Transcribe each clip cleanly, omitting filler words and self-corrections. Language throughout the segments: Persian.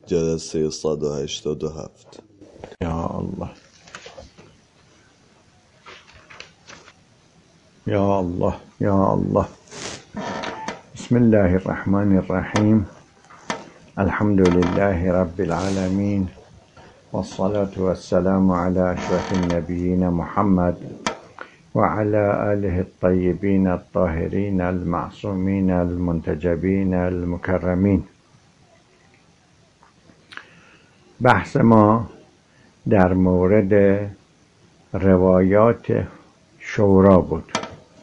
جلسه 187. یا الله یا الله یا الله. بسم الله الرحمن الرحیم. الحمد لله رب العالمین والصلاة والسلام على أشرف النبيين محمد وعلى آله الطيبين الطاهرين المعصومين المنتجبين المكرمين. بحث ما در مورد روایات شورا بود.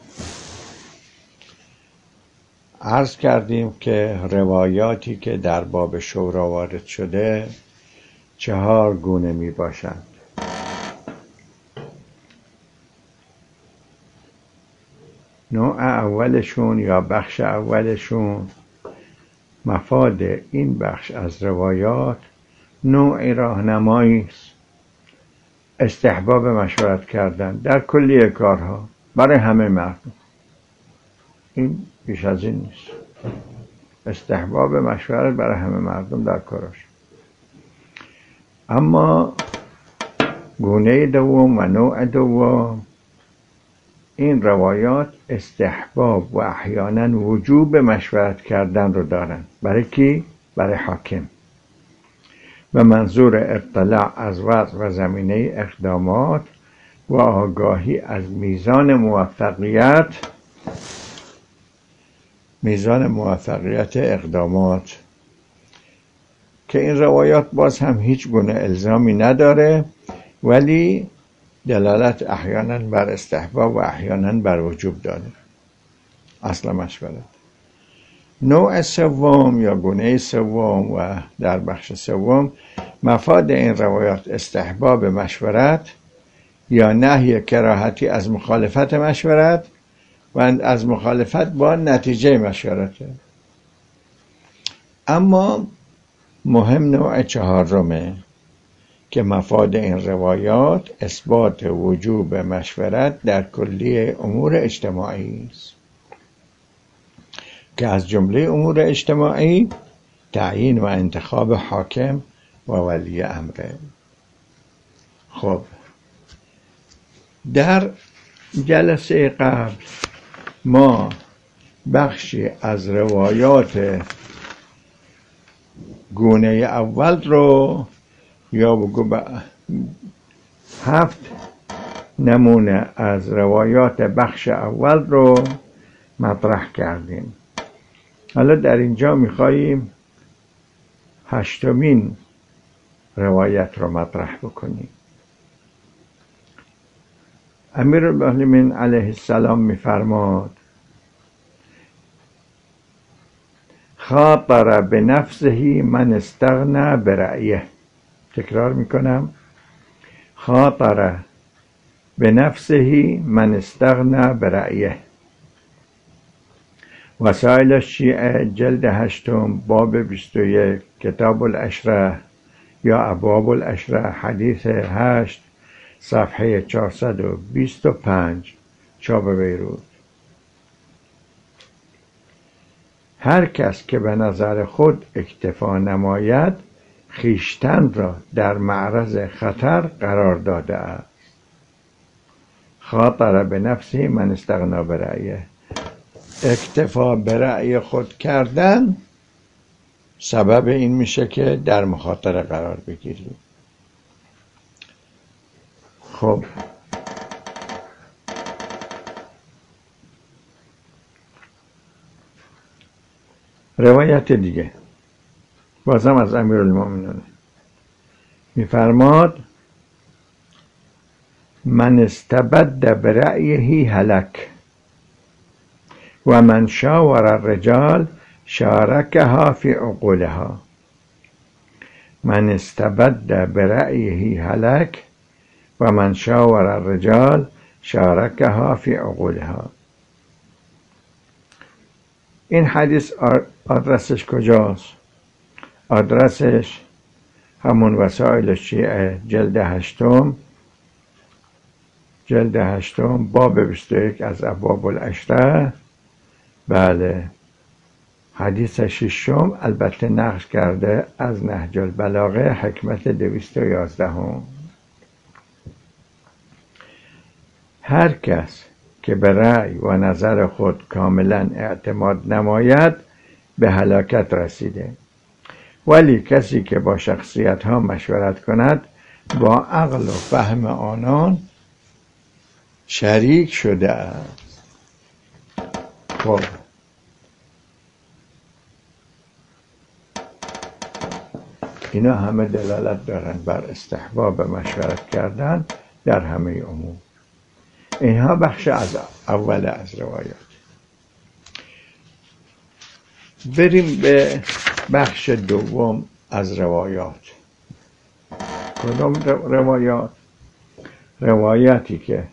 عرض کردیم که روایاتی که در باب شورا وارد شده 4 گونه می باشند. نوع اولشون یا بخش اولشون، مفاد این بخش از روایات نوع راهنمایی است، استحباب مشورت کردن در کلیه کارها برای همه مردم. این بیش از این نیست. استحباب مشورت برای همه مردم در کاراش. اما گونه دوم و نوع دوم، این روایات استحباب و احیانا وجوب مشورت کردن رو دارن. برای کی؟ برای حاکم، و منظور اطلاع از وضع و زمینه اقدامات و آگاهی از میزان موفقیت اقدامات، که این روایات باز هم هیچ گونه الزامی نداره، ولی دلالت احیانا بر استحباب و احیانا بر وجوب داره. اصل مشورت. نوع سوم یا گونه سوم و در بخش سوم، مفاد این روایات استحباب مشورت یا نهی کراهتی از مخالفت مشورت و از مخالفت با نتیجه مشورته. اما مهم نوع چهارمه که مفاد این روایات اثبات وجوب مشورت در کلیه امور اجتماعی است، که از جمله امور اجتماعی تعیین و انتخاب حاکم و ولی امره. خب، در جلسه قبل ما بخشی از روایات گونه اول رو، یا بگو 7 نمونه از روایات بخش اول رو مطرح کردیم. حالا در اینجا میخواییم 8مین روایت رو مطرح بکنیم. امیرالمؤمنین علیه السلام میفرماد: خاطر بنفسه من استغنى برأیه. تکرار میکنم: خاطر بنفسه من استغنى برأیه. وسائل الشیعه جلد 8 باب 21 کتاب العشره یا ابواب العشره حدیث 8 صفحه 425 چاپ بیروت. هر کس که به نظر خود اکتفا نماید خویشتن را در معرض خطر قرار داده است. خاطر به نفسی من استغنا برأیه. اکتفا به رأی خود کردن سبب این میشه که در مخاطره قرار بگیری. خب، روایت دیگه بازم از امیرالمؤمنین میفرماد: من استبد برأیه هلک و من شاور الرجال شارکها فی عقولها. من استبد برأیه هلک و من شاور الرجال شارکها فی عقولها. این حدیث آدرسش کجاست؟ آدرسش همون وسائل شیعه جلد 8 باب 21 از ابواب العشره. بله، حدیث ششم البته نقش کرده از نهج البلاغه حکمت 211. هر کس که به رأی و نظر خود کاملا اعتماد نماید به هلاکت رسیده، ولی کسی که با شخصیت ها مشورت کند با عقل و فهم آنان شریک شده است. خب اینا همه دلالت دارن بر استحباب مشورت کردن در همه امور. اینها بخش از اول از روایات. بریم به بخش دوم از روایات. کدام روایات؟ روایاتی که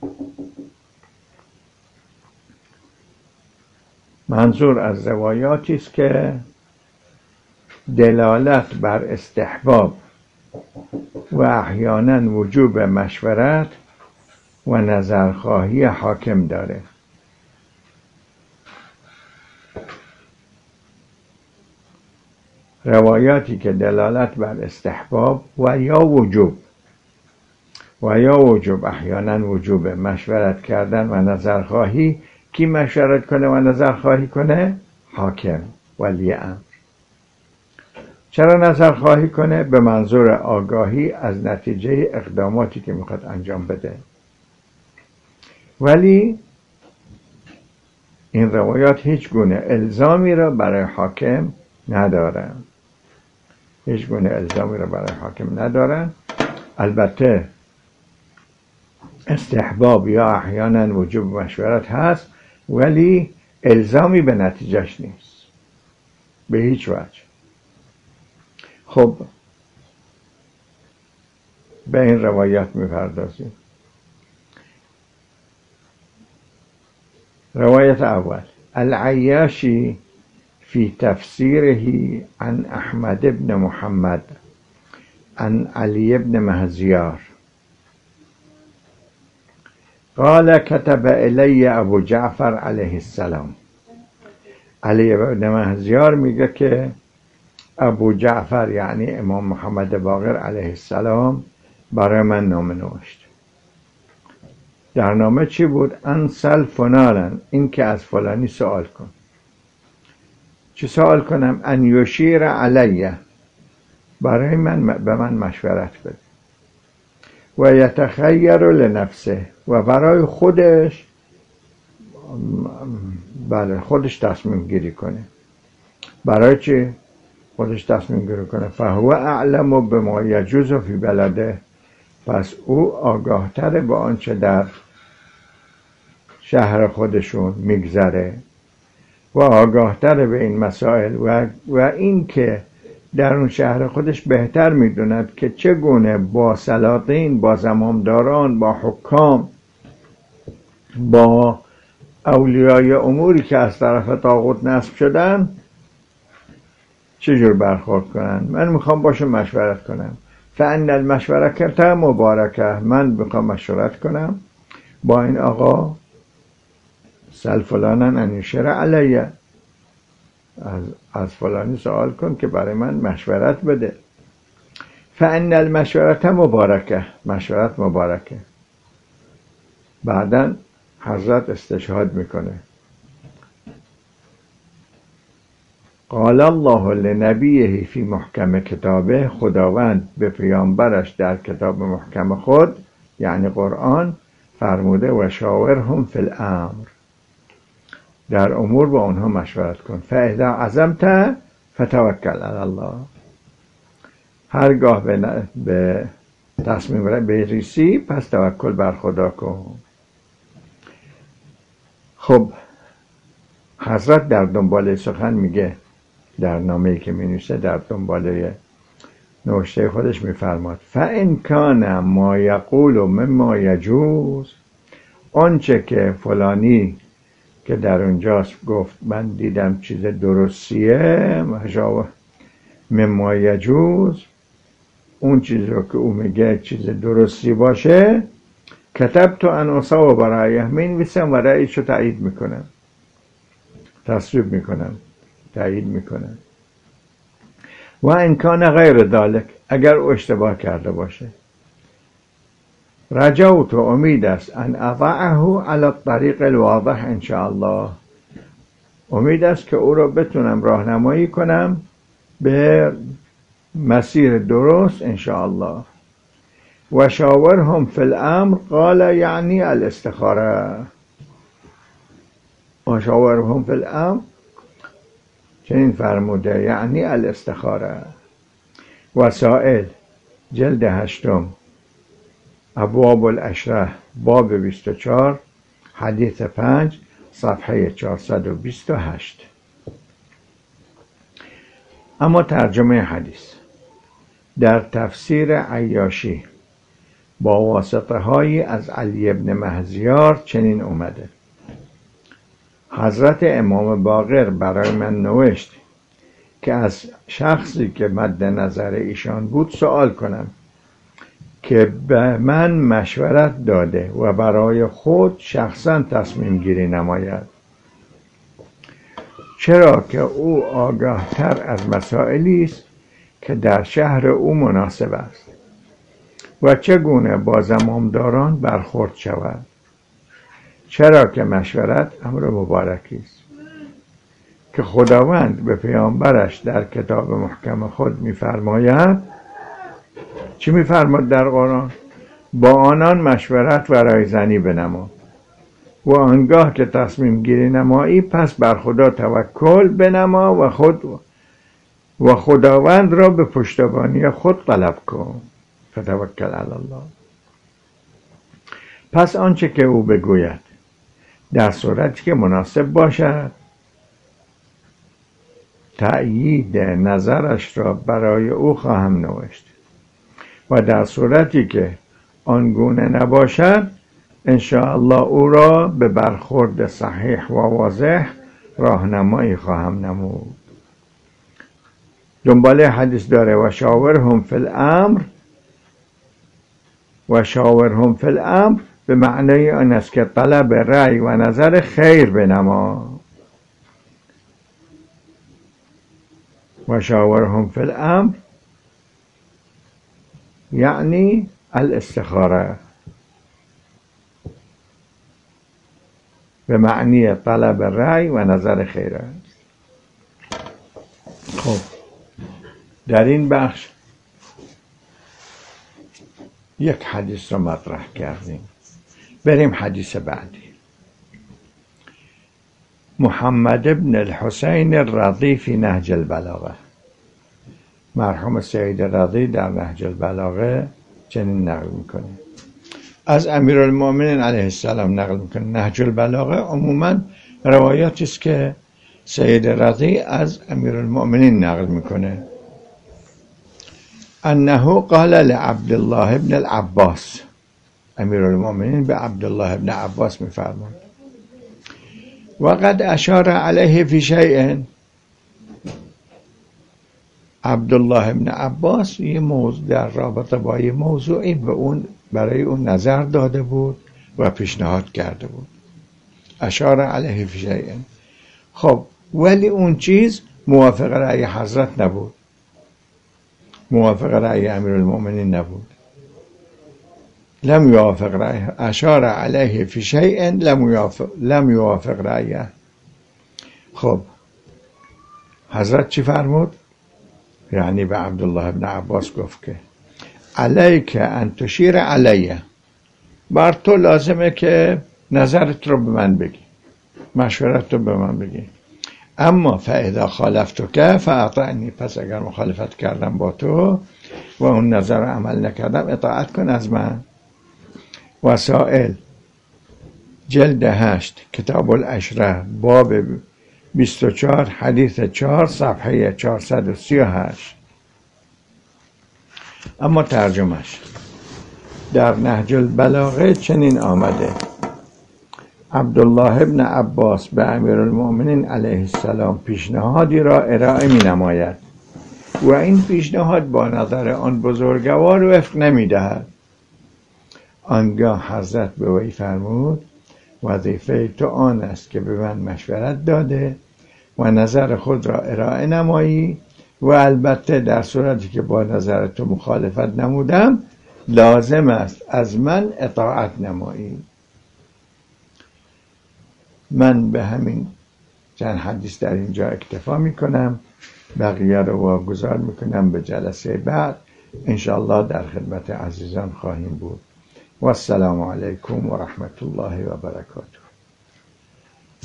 منظور از روایاتی است که دلالت بر استحباب و احیانا وجوب مشورت و نظرخواهی حاکم داره. روایاتی که دلالت بر استحباب و یا وجوب احیانا وجوب مشورت کردن و نظرخواهی. کی مشورت کنه و نظرخواهی کنه؟ حاکم، ولی امر. چرا نظرخواهی کنه؟ به منظور آگاهی از نتیجه اقداماتی که میخواد انجام بده. ولی این روایات هیچ گونه الزامی را برای حاکم ندارن. البته استحباب یا احیانا وجوب مشورت هست، ولی الزامی به نتیجهش نیست به هیچ وجه. خب به این روایات میپردازیم. روایت اول: العیاشی فی تفسیره عن احمد بن محمد عن علی بن مهزیار قال كتب الی ابو جعفر علیه السلام. علی بن مهزیار میگه که ابو جعفر یعنی امام محمد باقر علیه السلام برای من نامه نوشت. در نامه چی بود؟ انسل فلانن، این که از فلانی سوال کن. چه سوال کنم؟ ان یشیر علیه، برای من به من مشورت بده. و یتخیر لنفسه، و برای خودش خودش تصمیم گیری کنه. برای چی خودش تصمیم گیری کنه؟ فهو اعلم بما یجوز فی بلده، پس او آگاه تره با آنچه در شهر خودشون میگذره و آگاه تره به این مسائل و این که در اون شهر خودش بهتر میدوند که چگونه با سلاطین، با زمامداران، با حکام، با اولیای اموری که از طرف طاغوت نصب شدن چجور برخورد کنن. من میخوام باشه مشورت کنم. فان المشورة مبارکه، من میخوام مشورت کنم با این آقا سل فلانن ان یشیر علیه، از فلانی سوال کن که برای من مشورت بده. فان المشورة مبارکه، مشورت مبارکه. بعدن حضرت استشهاد میکنه. قال الله لنبیه فی محکم کتابه، خداوند به پیامبرش در کتاب محکم خود یعنی قرآن فرموده و شاورهم فی الامر، در امور با اونها مشورت کن. فاذا عزمت فتوکل علی الله، هرگاه به تصمیم بریسی پس توکل بر خدا کن. خب حضرت در دنباله سخن میگه، در نامه‌ای که می‌نویسه در دنباله نوشته خودش می‌فرماد فإن کان ما یقول مما یجوز، آنچه که فلانی که در اونجاست گفت من دیدم چیز درستیه، مما یجوز، اون چیز رو که او میگه چیز درستی باشه، کتبت ان اصوب رأیه، می نویسم و رأیش رو تایید میکنم، تصویب میکنم. تایید میکنه. و ان کان غیر ذلک، اگر او اشتباه کرده باشه، رجوت و امید است ان اضعه علی الطریق الواضح ان شاء الله، امید است که او را بتونم راهنمایی کنم به مسیر درست ان شاء الله. و شاورهم فی الامر قال یعنی الاستخاره، و شاورهم فی الامر چنین فرموده یعنی الاستخاره. وسائل جلد 8 ابواب العشره باب 24 حدیث 5 صفحه 428. اما ترجمه حدیث در تفسیر عیاشی با واسطه هایی از علی ابن مهزیار چنین اومده: حضرت امام باقر برای من نوشت که از شخصی که مد نظر ایشان بود سوال کنم که به من مشورت داده و برای خود شخصا تصمیم گیری نماید، چرا که او آگاه تر از مسائلی است که در شهر او مناسب است و چگونه با زمامداران برخورد شود، چرا که مشورت امر مبارکی است که خداوند به پیامبرش در کتاب محکم خود می‌فرماید. چی می‌فرماید در قرآن؟ با آنان مشورت و رایزنی بنما و آنگاه که تصمیم گیری نمایی پس بر خدا توکل بنما و خداوند را به پشتیبانی خود طلب کن. فتوکل علی الله. پس آنچه که او بگوید در صورتی که مناسب باشد تأیید نظرش را برای او خواهم نوشت و در صورتی که آنگونه نباشد انشاءالله او را به برخورد صحیح و واضح راهنمایی خواهم نمود. دنباله حدیث داره و شاورهم فی الامر، و شاورهم فی الامر به معنای آن است که طلب رأی و نظر خیر بنما. و شاورهم فی الامر یعنی الاستخاره، به معنی طلب رأی و نظر خیر است. خب در این بخش یک حدیث را مطرح کردیم. بریم حدیث بعدی. محمد ابن الحسین الرضی فی نهج البلاغه، مرحوم سید رضی در نهج البلاغه چنین نقل میکنه، از امیرالمؤمنین علیه السلام نقل میکنه. نهج البلاغه عموما روایاتی است که سید رضی از امیرالمؤمنین نقل میکنه. انه قال لعبد الله ابن العباس، امیرالمؤمنین به عبدالله ابن عباس میفرماند: وقد اشار علیه فی شیء. عبدالله ابن عباس یه موضوع در رابطه با یه موضوعی به اون برای اون نظر داده بود و پیشنهاد کرده بود. اشار علیه فی شیء. خب ولی اون چیز موافق رأی حضرت نبود، موافق رأی امیرالمؤمنین نبود. لم يوافق رأيه، اشار علیه فی شیء لم يوافق رأيه. خب حضرت چی فرمود؟ یعنی به عبدالله ابن عباس گفت که علیک ان تشیر علیه، بر تو لازمه که نظرت رو به من بگی، مشورت رو به من بگی. اما فاذا خالفتک فاطعنی، پس اگر مخالفت کردم با تو و اون نظر رو عمل نکردم اطاعت کن از من. وسائل جلد 8 کتاب العشره باب 24 حدیث 4 صفحه 438. اما ترجمهش در نهج البلاغه چنین آمده: عبدالله ابن عباس به امیرالمؤمنین علیه السلام پیشنهادی را ارائه می نماید و این پیشنهاد با نظر آن بزرگوار وفق نمی دهد. آنگاه حضرت به وی فرمود: وظیفه تو آن است که به من مشورت داده و نظر خود را ارائه نمایی و البته در صورتی که با نظر تو مخالفت نمودم لازم است از من اطاعت نمایی. من به همین چند حدیث در اینجا اکتفا میکنم، بقیه رو واگذار میکنم به جلسه بعد. انشاءالله در خدمت عزیزان خواهیم بود. و السلام علیکم و رحمت الله و برکاته.